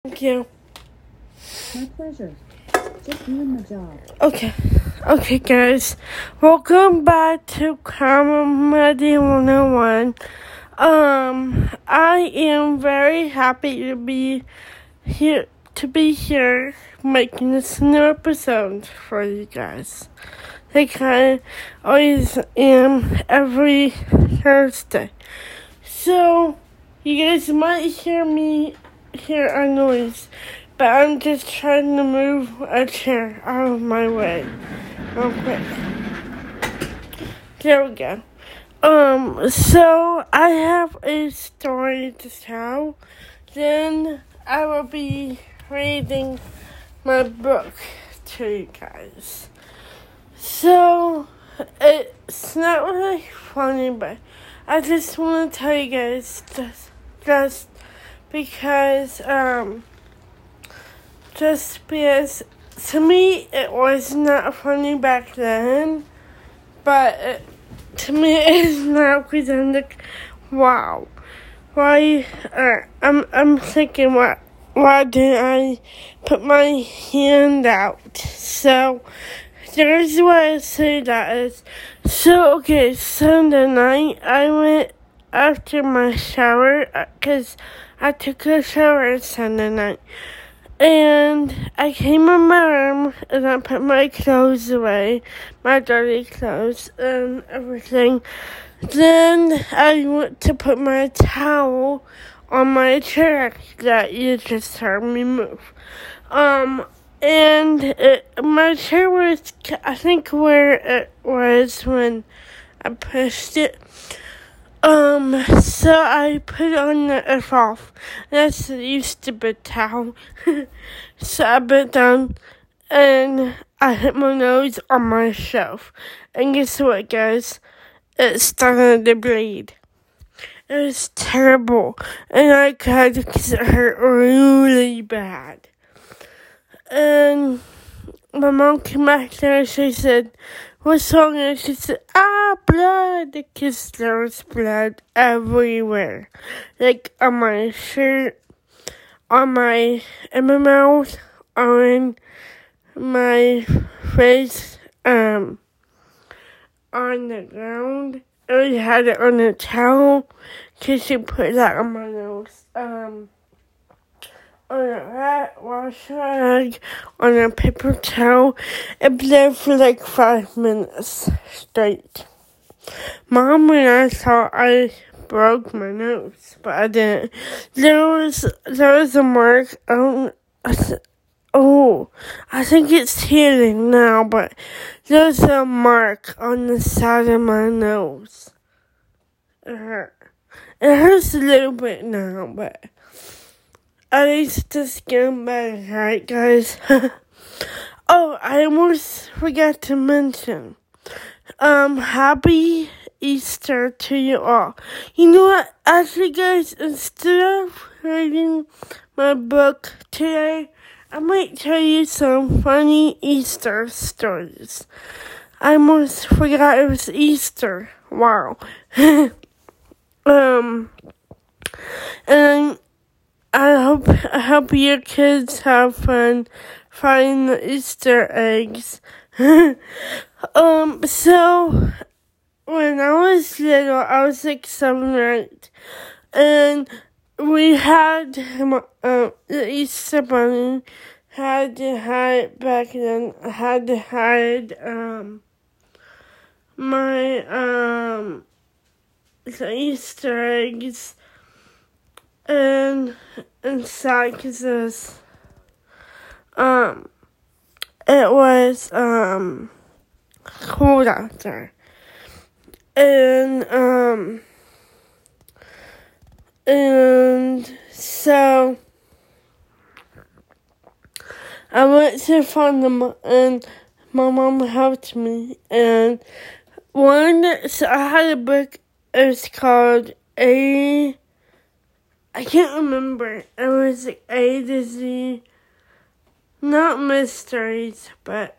Thank you. My pleasure. Just doing my job. Okay, guys. Welcome back to Comedy 101. I am very happy to be here making this new episode for you guys. Like I always am every Thursday. So, you guys might hear a noise, but I'm just trying to move a chair out of my way real quick. There we go. So I have a story to tell. Then I will be reading my book to you guys. So it's not really funny, but I just want to tell you guys just because to me it was not funny back then, but to me it is now because I'm like, wow, why? I'm thinking, why didn't I put my hand out? So there's why I say that is. So okay, Sunday night I went after my shower because I took a shower Sunday night. And I came in my room and I put my clothes away, my dirty clothes and everything. Then I went to put my towel on my chair that you just heard me move. My chair was, I think, where it was when I pushed it. So I put on the off. That's the stupid towel. So I bent down and I hit my nose on my shelf. And guess what, guys? It started to bleed. It was terrible. And I cried because it hurt really bad. And my mom came back there and she said, "What's wrong?" And she said, blood. Because there was blood everywhere. Like on my shirt, in my mouth, on my face, on the ground. I had it on a towel because she put that on my nose. On a wash rag, on a paper towel. It bled for like 5 minutes straight. Mom and I thought I broke my nose, but I didn't. There was a mark. I think it's healing now, but there's a mark on the side of my nose. It hurt. It hurts a little bit now, but at least it's getting better, right, guys? Oh, I almost forgot to mention. Happy Easter to you all. You know what? Actually, guys, instead of reading my book today, I might tell you some funny Easter stories. I almost forgot it was Easter. Wow. And I hope your kids have fun finding the Easter eggs. So when I was little, I was like 7 or 8, and we had the Easter Bunny. Had to hide back then. I had to hide my the Easter eggs and inside because it was cold out there. And so I went to find them, and my mom helped me. And so I had a book. It was called I can't remember. It was like A to Z, not mysteries, but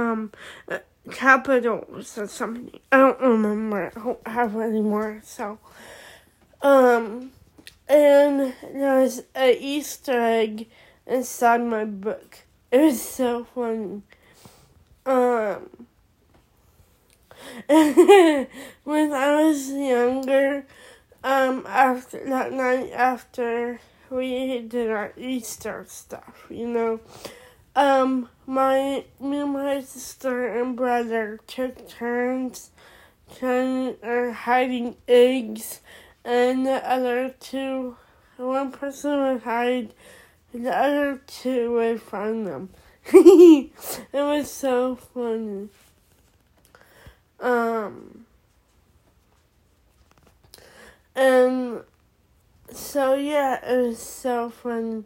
capitals or something. I don't remember. I don't have it anymore. So, and there was an Easter egg inside my book. It was so funny. When I was younger, after that night after we did our Easter stuff, me and my sister and brother took turns hiding eggs, and one person would hide, the other two would find them. It was so funny. And so yeah, it was so funny.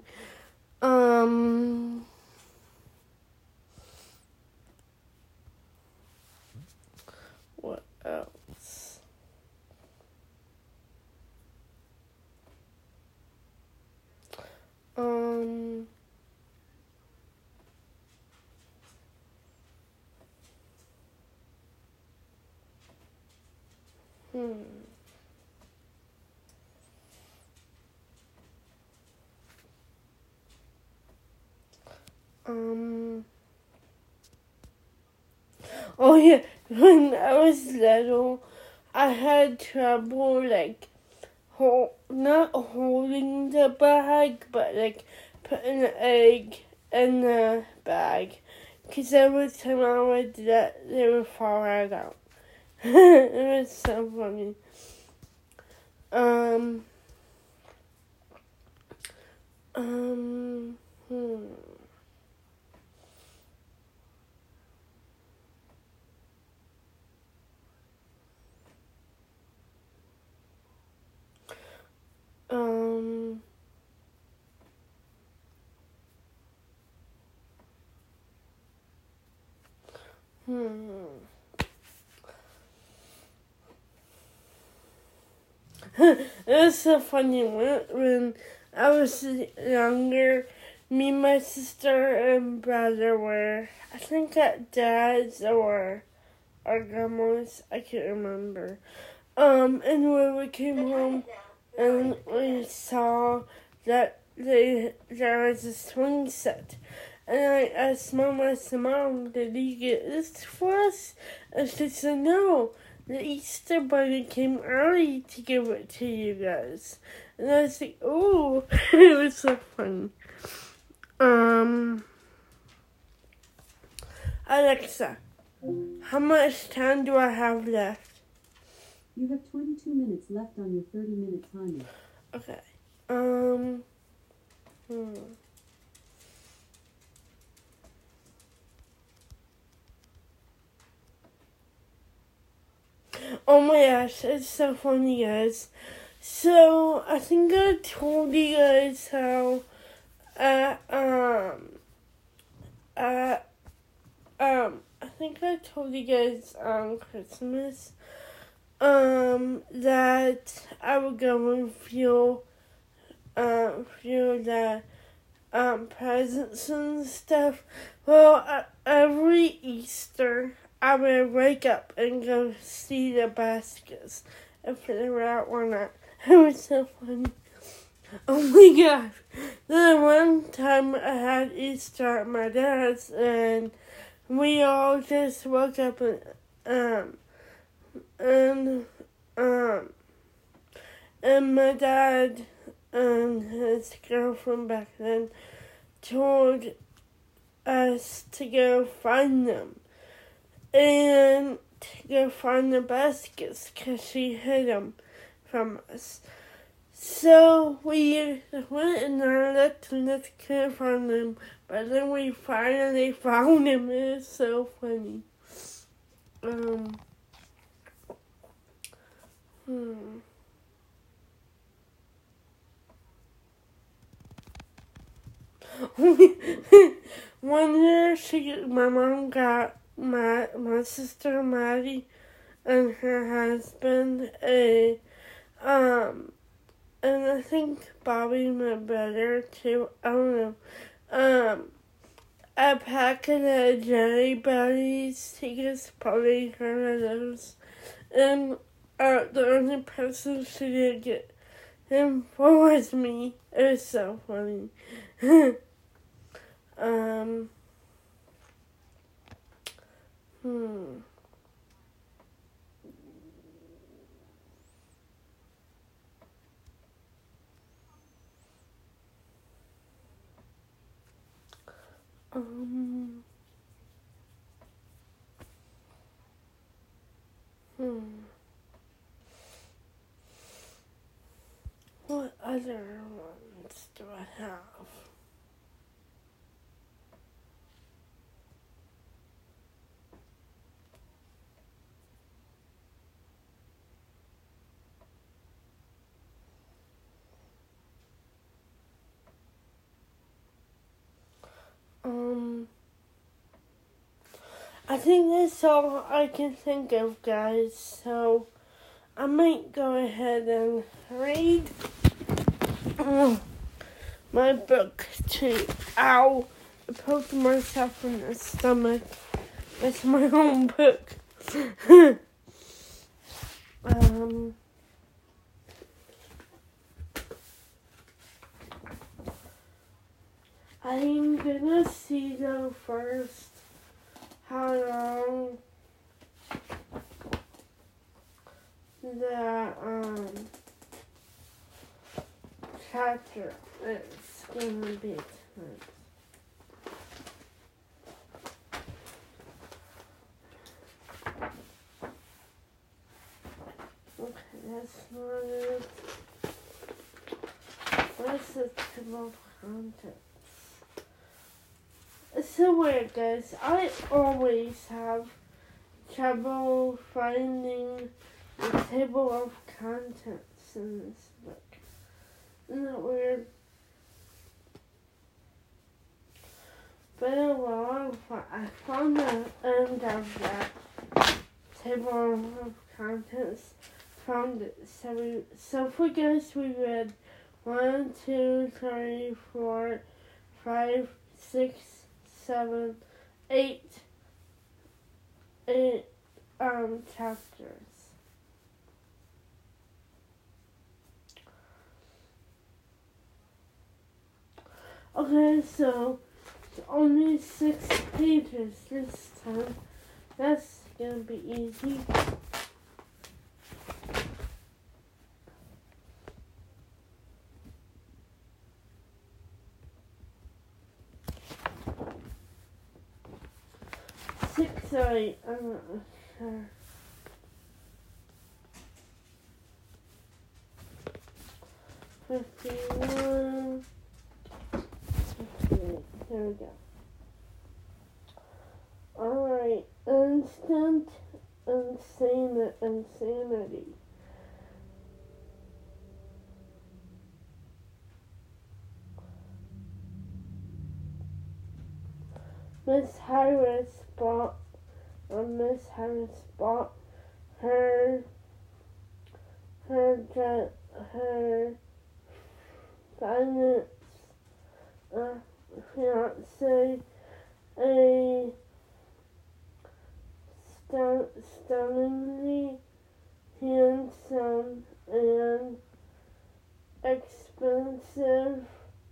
What else? Oh yeah, when I was little, I had trouble, not holding the bag, but, putting the egg in the bag. Because every time I would do that, they would fall right out. It was so funny. It was so funny when I was younger. Me, my sister, and brother were, I think, at Dad's or our grandma's. I can't remember. And when we came home and we saw that there was a swing set. And I asked Mom, Mom, did you get this for us? And she said, no, the Easter Bunny came early to give it to you guys. And I was like, oh, it was so fun. Alexa, how much time do I have left? You have 22 minutes left on your 30-minute timer. Okay. Oh my gosh, it's so funny, guys. So, I think I told you guys how, I think I told you guys on Christmas, that I would go and feel the, presents and stuff. Well, every Easter, I would wake up and go see the baskets and figure out or not. It was so funny. Oh my gosh. Then one time I had Easter at my dad's, and we all just woke up and my dad and his girlfriend back then told us to go find them and to go find the baskets because she hid them from us. So we went and looked and couldn't find them, but then we finally found them. It was so funny. One year, my mom got my sister Maddie and her husband and I think Bobby, my brother, too, I don't know, a packet of Jelly Bellies. He gets probably heard of those. And the only person she didn't get him for was me. It was so funny. Um, hmm. What other ones do I have? I think that's all I can think of, guys. So I might go ahead and read my book to ow. I poked myself in the stomach. It's my own book. I'm gonna see though first how long the chapter is gonna be tonight. Okay, that's not it. What's the table of contents? It's so weird, guys. I always have trouble finding the table of contents in this book. Isn't that weird? But well, I found the end of that table of contents. Found it. So for guys, we read 1, 2, 3, 4, 5, 6, 7, 8 chapters. Okay, so it's only 6 pages this time. That's gonna be easy. Sorry, I'm not sure. $51. $58. There we go. Alright, instant insanity. Miss Harris bought her finance fiance a stunningly handsome and expensive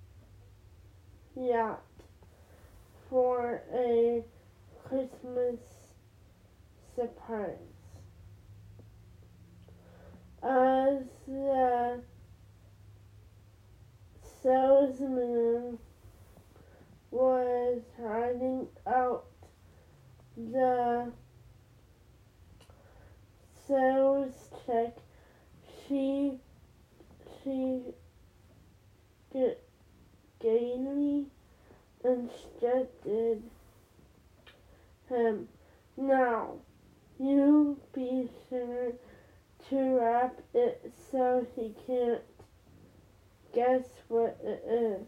yacht for a Christmas surprise. As the salesman was writing out the sales check, she gaily instructed him, "Now, you be sure to wrap it so he can't guess what it is."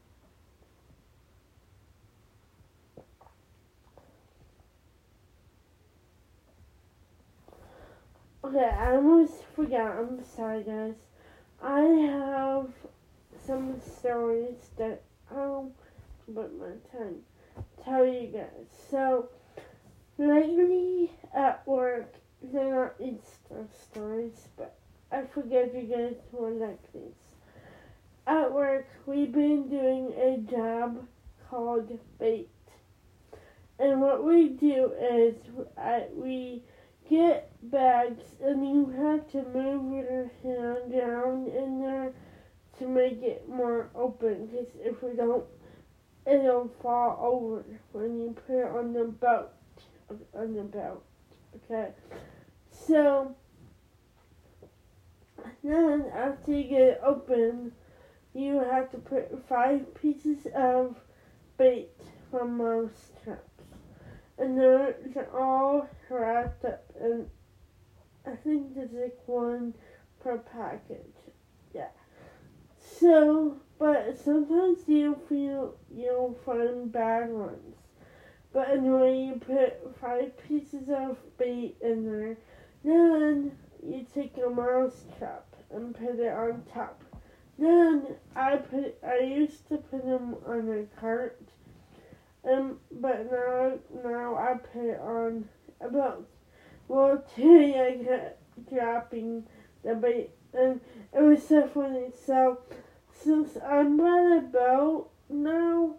Okay, I almost forgot. I'm sorry, guys. I have some stories that I'll put my time tell you guys. So, lately at work, they're not Easter stories, but I figured you guys will like these. At work, we've been doing a job called bait. And what we do is we get bags and you have to move your hand down in there to make it more open, because if we don't, it'll fall over when you put it on the belt. Okay. So then after you get it open, you have to put 5 pieces of bait from mouse traps. And they're all wrapped up, and I think there's like 1 per package. Yeah. So, but sometimes you'll find bad ones. But anyway, you put 5 pieces of bait in there. Then you take a mouse trap and put it on top. Then I used to put them on a cart. But now I put it on a boat. Well, today I kept dropping the bait, and it was so funny. So since I'm by the boat now,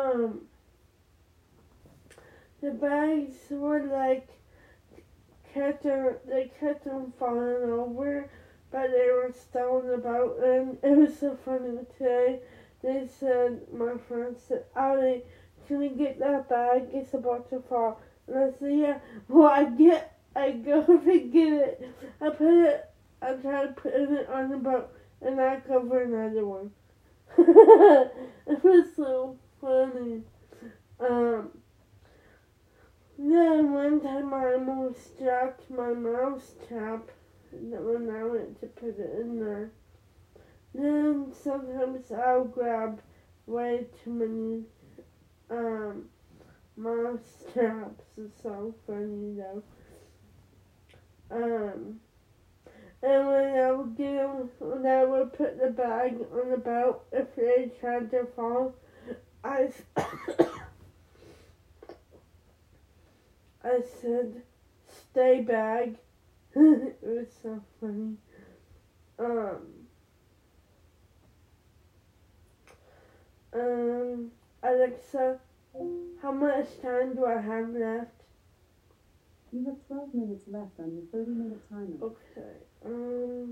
the bags were like kept them falling over, but they were still in the boat, and it was so funny today. They said, my friend said, "Allie, can you get that bag? It's about to fall." And I said, "Yeah." Well, I go to get it. I try to put it on the boat, and I cover another one. It was so funny. Then one time I almost dropped my mouse trap when I went to put it in there. Then sometimes I'll grab way too many mouse traps. It's so funny though. And when I would put the bag on the belt, if they tried to fall, I said, "Stay bag." It was so funny. Alexa, how much time do I have left? You have 12 minutes left on your 30-minute timer. Okay.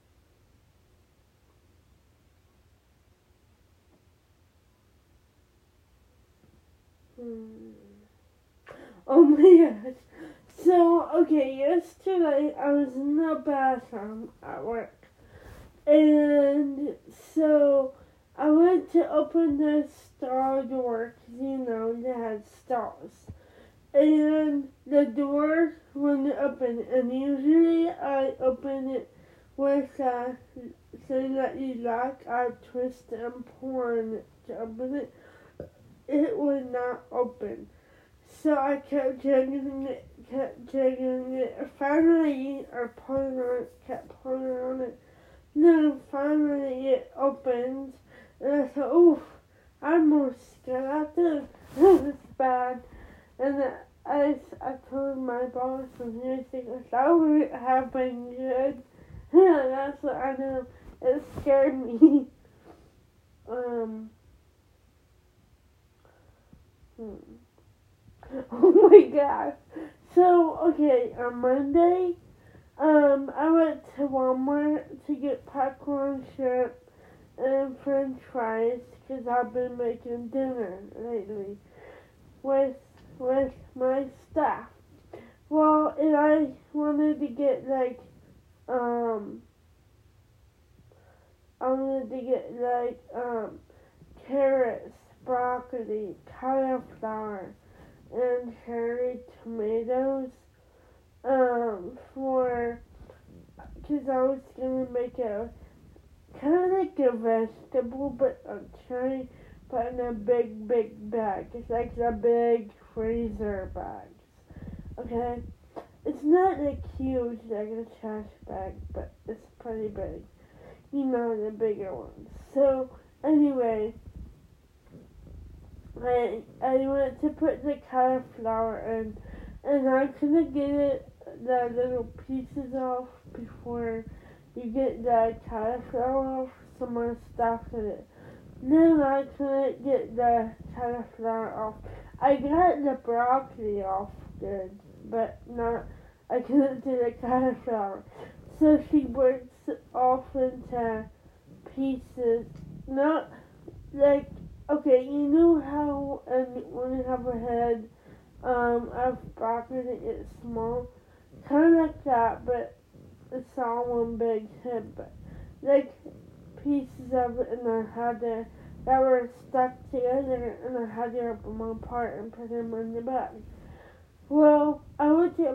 Oh my gosh. So, okay, yesterday I was in the bathroom at work. And so I went to open the stall door, because, they had stalls. And the door wouldn't open. And usually I open it with so that you lock, I twist and pull on it to open it. It would not open. So I kept jiggling it. Finally, I kept pulling on it. Then finally it opened. And I thought, "Oof, I'm almost got this. This is bad." And I told my boss, and he was thinking, "That would have been good." That's what I know. It scared me. Oh my gosh. So, okay, on Monday, I went to Walmart to get popcorn, shrimp, and french fries, because I've been making dinner lately with my staff. Well, and I wanted to get, carrots, broccoli, cauliflower, and cherry tomatoes, because I was going to make a, kind of like a vegetable, but a cherry, but in a big bag. It's like the big freezer bags, okay? It's not like huge, like a trash bag, but it's pretty big. The bigger ones. So, anyway, I went to put the cauliflower in, and I couldn't get the little pieces off before you get the cauliflower off, so my staff did it. Then I couldn't get the cauliflower off. I got the broccoli off good, but I couldn't do the cauliflower. So she breaks it off into pieces, not like Okay, you know how when you have a head, a bracket it gets small? Kind of like that, but it's all one big head, but like pieces of it, and I had to, that were stuck together, and I had to rip them apart and put them in the bag. Well, I went to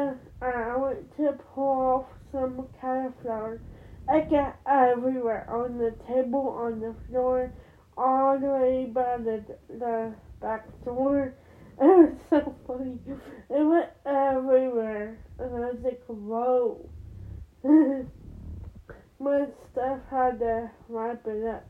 pull off some cauliflower. I got everywhere, on the table, on the floor, all the way by the back door. It was so funny. It went everywhere, and I was like, whoa. My stuff had to wipe it up.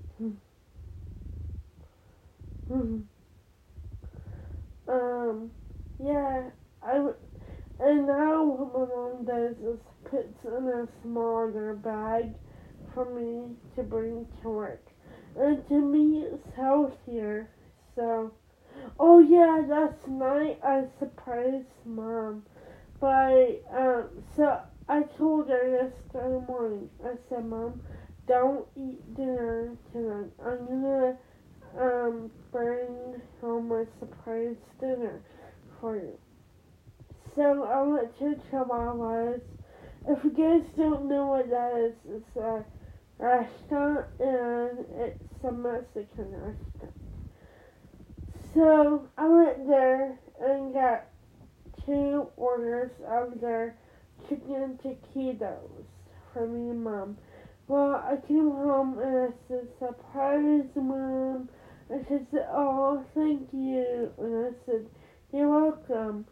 Yeah, and now what my mom does is puts in a smaller bag for me to bring to work. And to me, it's healthier. So, oh yeah, last night I surprised mom by, so I told her yesterday morning, I said, Mom, don't eat dinner tonight. I'm gonna, bring home a surprise dinner for you. So I went to Chihuahuas. If you guys don't know what that is, it's a restaurant and it's a Mexican restaurant. So I went there and got 2 orders of their chicken taquitos for me and Mom. Well, I came home and I said, surprise, Mom. And she said, oh, thank you. And I said, you're welcome.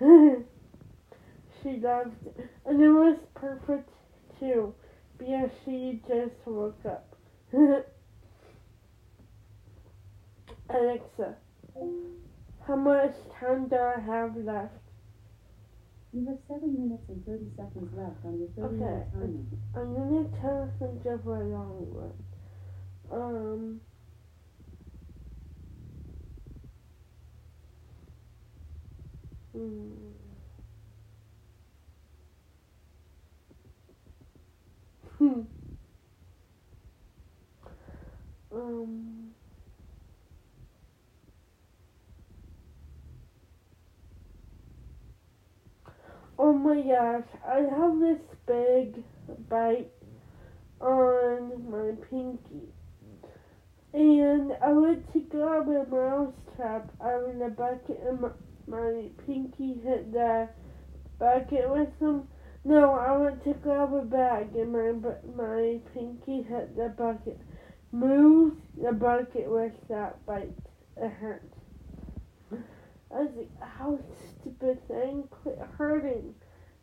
She loved it. And it was perfect, too, because she just woke up. Alexa, how much time do I have left? You have 7 minutes and 30 seconds left on your 30-minute timer. I'm gonna try to think of a long one. Oh my gosh, I have this big bite on my pinky. And I went to grab a mouse trap out of the bucket and my pinky hit the bucket with some. No, I went to grab a bag and my pinky hit the bucket. Moved the bucket with that bite. It hurt. I was like, how stupid thing, quit hurting.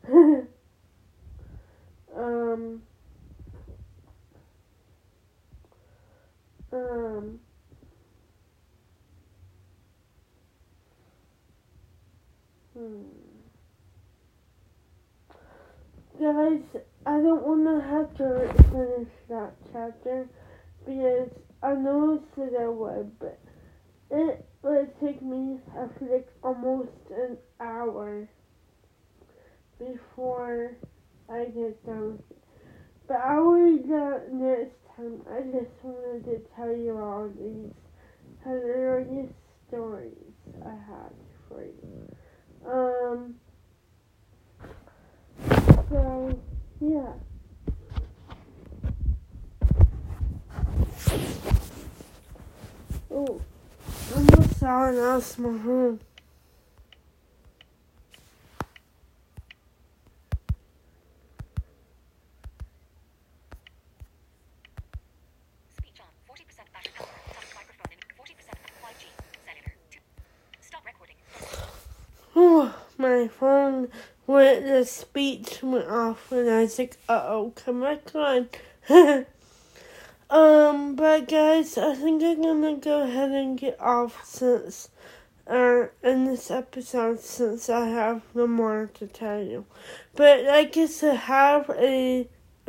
Guys, I don't want to have to finish that chapter because I know I said I would, but it would take me, I feel like, almost an hour before I get done with it. But I will do that next time. I just wanted to tell you all these hilarious stories I had for you. So, yeah. Oh, almost someone else my home. Speech on. 40% battery power. Tap microphone in 40% 5G. Cellular. Stop recording. Oh, my phone went, the speech went off and I was like, uh-oh, come back on. But guys, I think I'm gonna go ahead and get off since, in this episode, since I have no more to tell you. But I guess happy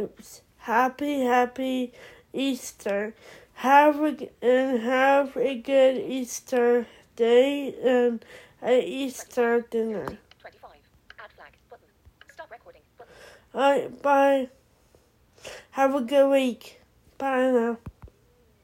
Easter. Have a good Easter day and an Easter dinner. 25. Add flag. Button. Stop recording. Button. Alright, bye. Have a good week. Bye now.